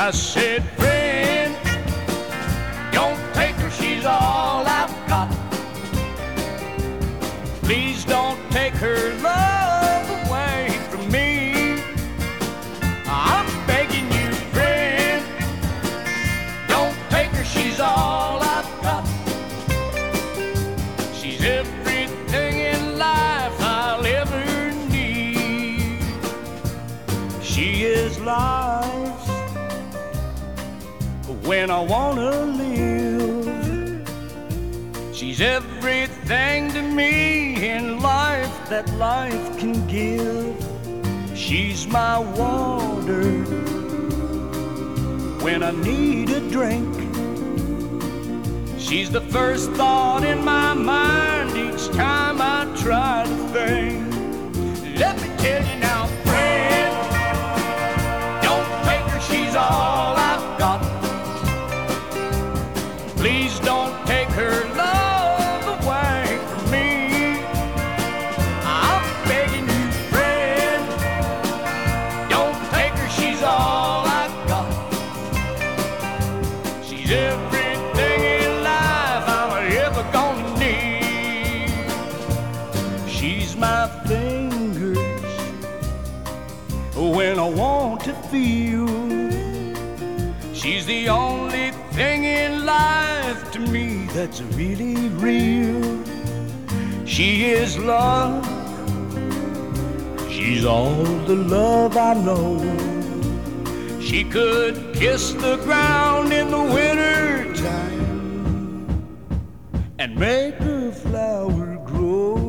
I said, friend, don't take her, she's all I've got. Please don't take her love away from me. I'm begging you, friend, don't take her, she's all I've got. She's everything in life I'll ever need. She is life when I wanna live. She's everything to me in life that life can give. She's my water when I need a drink. She's the first thought in my mind each time I try to think. Let me tell you now, friend, don't take her, she's all I've got. Please don't take her love away from me. I'm begging you, friend, don't take her, she's all I've got. She's everything in life I'm ever gonna need. She's my fingers when I want to feel. She's the only thing in life to me that's really real. She is love. She's all the love I know. She could kiss the ground in the winter time and make a flower grow.